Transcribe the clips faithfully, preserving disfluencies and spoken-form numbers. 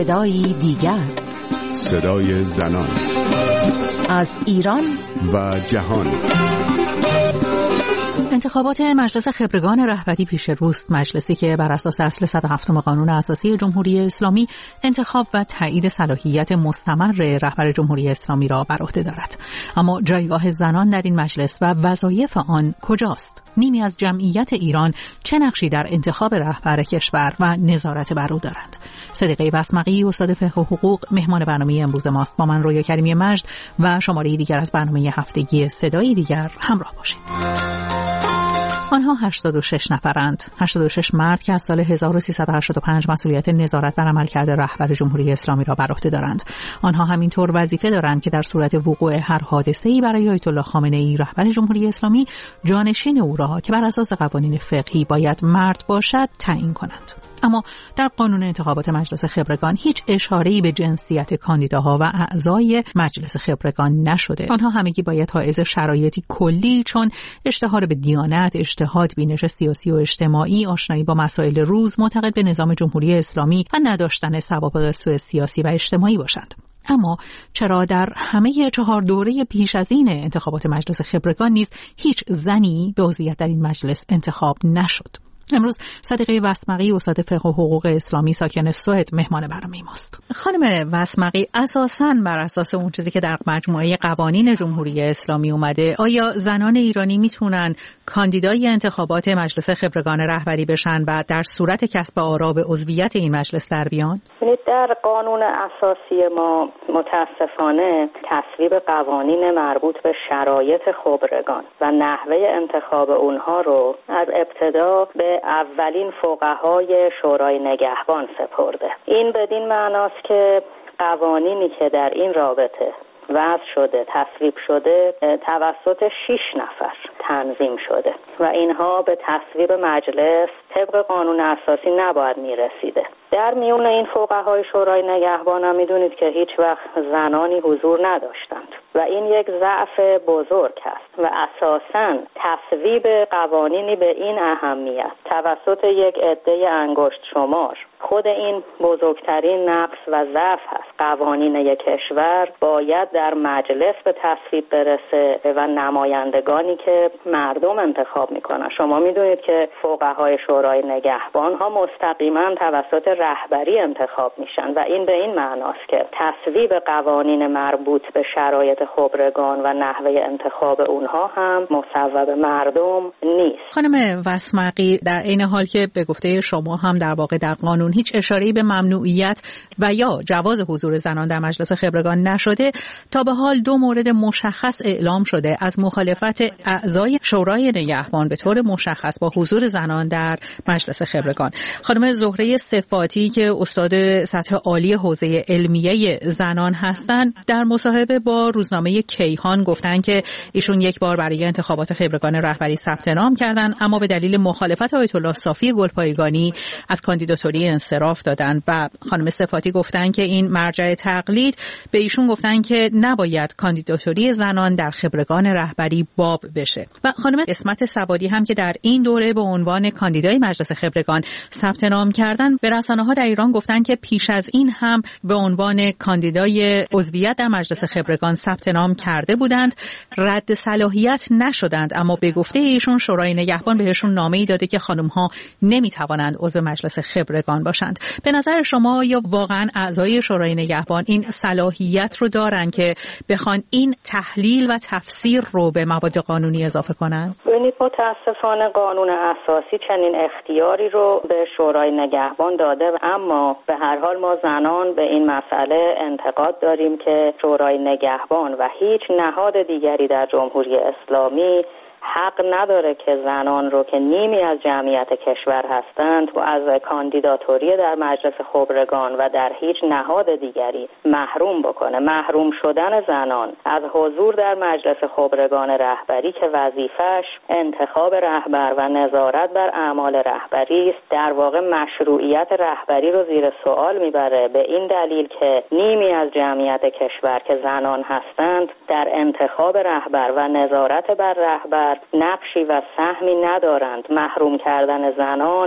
صدایی دیگر، صدای زنان از ایران و جهان. انتخابات مجلس خبرگان رهبری پیش روست، مجلسی که بر اساس اصل صد و هفت قانون اساسی جمهوری اسلامی انتخاب و تایید صلاحیت مستمر رهبر جمهوری اسلامی را بر عهده دارد. اما جایگاه زنان در این مجلس و وظایف آن کجاست؟ نیمی از جمعیت ایران چه نقشی در انتخاب رهبر کشور و نظارت بر او دارند؟ صدیقه بسمقی، استاد فقه و حقوق، مهمان برنامه امروز ماست. با من رویا کریمی مجد و شماره دیگر از برنامه هفتگی صدای دیگر همراه باشید. آنها هشتاد و شش نفرند، هشتاد و شش مرد که از سال هزار و سیصد و هشتاد و پنج مسئولیت نظارت بر عملکرد رهبر جمهوری اسلامی را بر عهده دارند. آنها همینطور وظیفه دارند که در صورت وقوع هر حادثه‌ای برای آیت الله خامنه‌ای رهبر جمهوری اسلامی، جانشین او را که بر اساس قوانین فقهی باید مرد باشد تعیین کنند. اما در قانون انتخابات مجلس خبرگان هیچ اشاره‌ای به جنسیت کاندیداها و اعضای مجلس خبرگان نشده. آنها همگی باید حائز شرایطی کلی چون اشتهار به دیانت، اجتهاد، بینش سیاسی و اجتماعی، آشنایی با مسائل روز، معتقد به نظام جمهوری اسلامی و نداشتن سوابق سوء سیاسی و اجتماعی باشند. اما چرا در همه چهار دوره پیش از این انتخابات مجلس خبرگان نیز هیچ زنی به عضویت در این مجلس انتخاب نشد؟ امروز صدیقه بسمقی، استاد فقه و حقوق اسلامی، ساکن سوئد، مهمان برنامه ماست. خانم بسمقی، اساساً بر اساس اون چیزی که در مجموعه قوانین جمهوری اسلامی اومده، آیا زنان ایرانی میتونن کاندیدای انتخابات مجلس خبرگان رهبری بشن و در صورت کسب آرا به عضویت این مجلس در بیان؟ در قانون اساسی ما متاسفانه تصویب قوانین مربوط به شرایط خبرگان و نحوه انتخاب اونها رو از ابتدا به اولین فقهای شورای نگهبان سپرده. این بدین معناست که قوانینی که در این رابطه وضع شده، تصویب شده، توسط شش نفر تنظیم شده و اینها به تصویب مجلس طبق قانون اساسی نباید میرسیده. در میون این فقهای شورای نگهبان هم میدونید که هیچ وقت زنانی حضور نداشتند و این یک ضعف بزرگ است و اساساً تصویب قوانینی به این اهمیت توسط یک عده انگشت شمار، خود این بزرگترین نقص و ضعف است. قوانین یک کشور باید در مجلس به تصویب برسه و نمایندگانی که مردم انتخاب میکنن. شما میدونید که فقهای شورای نگهبان ها مستقیما توسط رهبری انتخاب میشن و این به این معناست که تصویب قوانین مربوط به شرایط خبرگان و نحوه انتخاب اونها هم مصوب مردم نیست. خانم بسمقی، در این حال که به گفته شما هم در واقع در قانون هیچ اشاره‌ای به ممنوعیت و یا جواز حضور زنان در مجلس خبرگان نشده، تا به حال دو مورد مشخص اعلام شده از مخالفت اعضای شورای نگهبان به طور مشخص با حضور زنان در مجلس خبرگان. خانم زهره صفاتی که استاد سطح عالی حوزه علمیه زنان هستند، در مصاحبه با روزنامه کیهان گفتن که ایشون یک بار برای انتخابات خبرگان رهبری ثبت نام کردن، اما به دلیل مخالفت آیت الله صافی گلپایگانی از کاندیداتوری انصراف دادن و خانم صفاتی گفتن که این مرجع تقلید به ایشون گفتن که نباید کاندیداتوری زنان در خبرگان رهبری باب بشه. و خانم اسمت سوادی هم که در این دوره به عنوان کاندیدای مجلس خبرگان ثبت نام کردن، به رسانه‌ها در ایران گفتن که پیش از این هم به عنوان کاندیدای عضویت در مجلس خبرگان ثبت نام کرده بودند، رد صلاحیت نشدند، اما به گفته ایشون شورای نگهبان بهشون نامه‌ای داده که خانم‌ها نمی‌توانند عضو مجلس خبرگان باشند. به نظر شما یا واقعا اعضای شورای نگهبان این صلاحیت رو دارن که بخوان این تحلیل و تفسیر رو به مواد قانونی اضافه کنن؟ ببینید، متاسفانه قانون اساسی چنین اختیاری رو به شورای نگهبان داده، اما به هر حال ما زنان به این مسئله انتقاد داریم که شورای نگهبان و هیچ نهاد دیگری در جمهوری اسلامی حق نداره که زنان رو که نیمی از جمعیت کشور هستند و از کاندیداتوری در مجلس خبرگان و در هیچ نهاد دیگری محروم بکنه. محروم شدن زنان از حضور در مجلس خبرگان رهبری که وظیفش انتخاب رهبر و نظارت بر اعمال رهبری است، در واقع مشروعیت رهبری رو زیر سوال میبره، به این دلیل که نیمی از جمعیت کشور که زنان هستند در انتخاب رهبر و نظارت بر رهبر نقشی و سهمی ندارند. محروم کردن زنان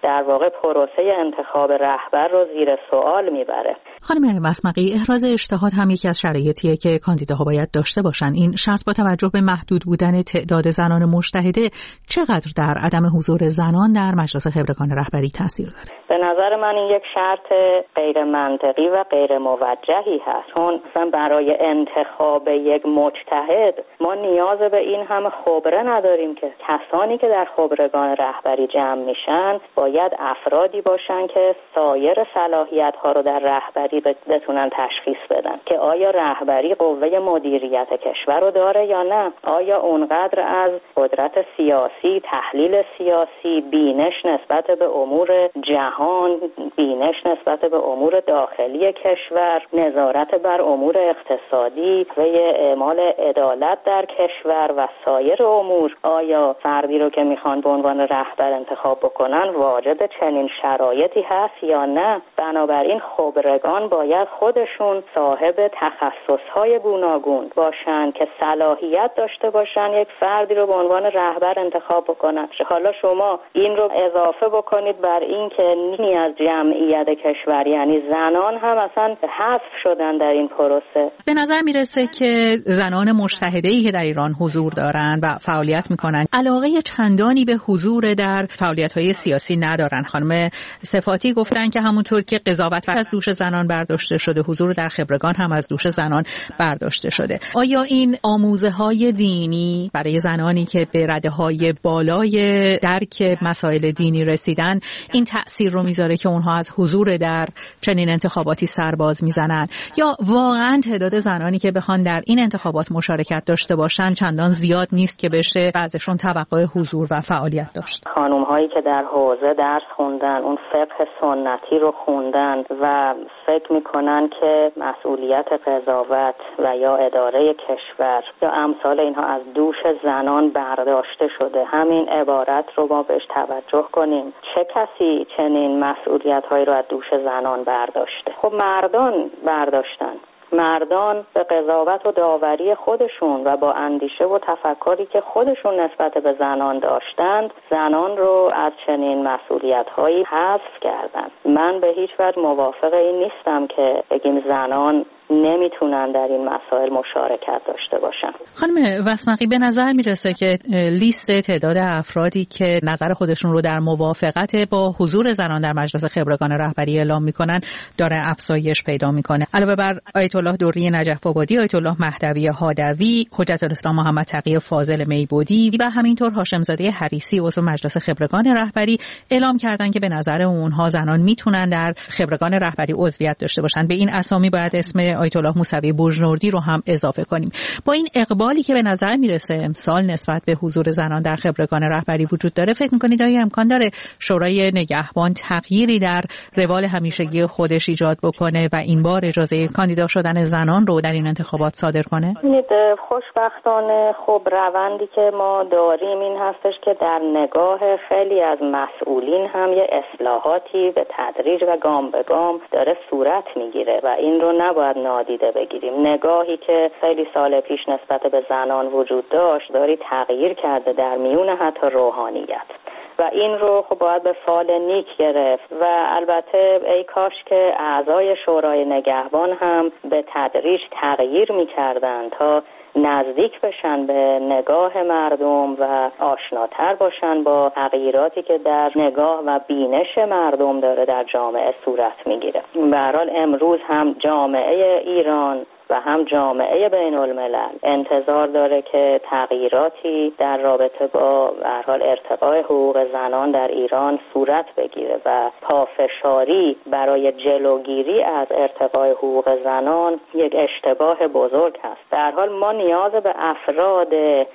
در واقع پروسه انتخاب رهبر رو زیر سوال میبره. خانم مسمقی، احراز اجتهاد هم یکی از شرایطیه که کاندیداها باید داشته باشن. این شرط با توجه به محدود بودن تعداد زنان مجتهده چقدر در عدم حضور زنان در مجلس خبرگان رهبری تاثیر داره؟ به نظر من این یک شرط غیر منطقی و غیر موجهی هست، چون مثلا برای انتخاب یک مجتهد ما نیاز به این همه خبره نداریم که کسانی که در خبرگان رهبری جمع میشن باید افرادی باشن که سایر صلاحیت ها رو در رهبری بتونن تشخیص بدن که آیا رهبری قوه مدیریت کشور رو داره یا نه، آیا اونقدر از قدرت سیاسی، تحلیل سیاسی، بینش نسبت به امور جهان، بینش نسبت به امور داخلی کشور، نظارت بر امور اقتصادی و اعمال عدالت در کشور و سایر امور، آیا فردی رو که میخوان به عنوان رهبر انتخاب بکنن واجد چنین شرایطی هست یا نه. بنابراین خبرگان باید خودشون صاحب تخصصهای گوناگون باشن که صلاحیت داشته باشن یک فردی رو به عنوان رهبر انتخاب بکنن. حالا شما این رو اضافه بکنید بر این که نیمی از جمعیت کشور یعنی زنان هم اصلا حذف شدن در این پروسه. به نظر میرسه که زنان مجتهده‌ای که در ایران حضور دارن و فعالیت میکنن علاقه چندانی به حضور در فعالیت‌های سیاسی ندارن. خانم صفاتی گفتن که همونطور که قضاوت از دوش زنان برداشته شده، حضور در خبرگان هم از دوش زنان برداشته شده. آیا این آموزه‌های دینی برای زنانی که به رده‌های بالای درک مسائل دینی رسیدن این تأثیر رو میذاره که اونها از حضور در چنین انتخاباتی سرباز میزنن، یا واقعا تعداد زنانی که بخوان در این انتخابات مشارکت داشته باشن چندان زیاد نیست که بشه ازشون توقع حضور و فعالیت داشت؟ خانم هایی که در حوزه درس خوندن، اون فقه سنتی رو خوندن و فکر میکنن که مسئولیت قضاوت و یا اداره کشور یا امثال اینها از دوش زنان برداشته شده، همین عبارت رو ما بهش توجه کنیم. چه کسی چنین مسئولیت هایی رو از دوش زنان برداشته؟ خب مردان برداشتن. مردان به قضاوت و داوری خودشون و با اندیشه و تفکری که خودشون نسبت به زنان داشتند، زنان رو از چنین مسئولیت‌هایی حذف کردن. من به هیچ وجه موافق این نیستم که بگیم زنان نمیتونن در این مسائل مشارکت داشته باشن. خانم وسمقی، به نظر میرسه که لیست تعداد افرادی که نظر خودشون رو در موافقت با حضور زنان در مجلس خبرگان رهبری اعلام میکنن داره افزایش پیدا میکنه. علاوه بر آیت الله دوری نجف آبادی، آیت الله مهدوی هادوی، حجت الاسلام محمد تقی فاضل میبودی و همینطور هاشم زاده حریسی عضو مجلس خبرگان رهبری اعلام کردن که به نظر اونها زنان میتونن در خبرگان رهبری عضویت داشته باشن. به این اسامی باید اسم آیت الله موسوی بوجنوردی رو هم اضافه کنیم. با این اقبالی که به نظر میرسه امسال نسبت به حضور زنان در خبرگان رهبری وجود داره، فکر میکنید آیا امکان داره شورای نگهبان تغییری در روال همیشگی خودش ایجاد بکنه و این بار اجازه کاندیدا شدن زنان رو در این انتخابات صادر کنه؟ ببینید، خوشبختانه خب روندی که ما داریم این هستش که در نگاه خیلی از مسئولین هم یه اصلاحاتی به تدریج و گام به گام داره صورت میگیره و این رو نباید نادیده بگیریم. نگاهی که خیلی سال پیش نسبت به زنان وجود داشت داری تغییر کرده در میون حتی روحانیت و این رو خب باید به فال نیک گرفت و البته ای کاش که اعضای شورای نگهبان هم به تدریج تغییر می‌کردن تا نزدیک بشن به نگاه مردم و آشناتر باشن با تغییراتی که در نگاه و بینش مردم داره در جامعه صورت میگیره. به هر حال امروز هم جامعه ایران و هم جامعه بین الملل انتظار داره که تغییراتی در رابطه با به هر حال ارتقاء حقوق زنان در ایران صورت بگیره و پافشاری برای جلوگیری از ارتقاء حقوق زنان یک اشتباه بزرگ هست. در حال ما نیاز به افراد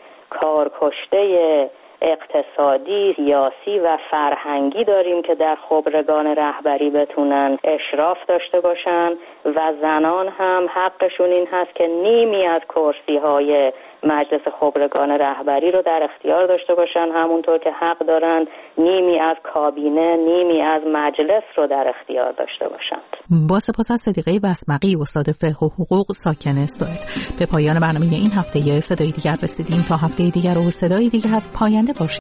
کارکشته اقتصادی، سیاسی و فرهنگی داریم که در خبرگان رهبری بتونن اشراف داشته باشن و زنان هم حقشون این هست که نیمی از کرسی‌های مجلس خبرگان رهبری رو در اختیار داشته باشن، همونطور که حق دارن نیمی از کابینه، نیمی از مجلس رو در اختیار داشته باشند. با سپاس از صدیقه وسمقی، استاد فقه و حقوق ساکن سوئد. به پایان برنامه این هفته صدای دیگر رسیدیم. تا هفته دیگر و صدای دیگر پاینده باشید.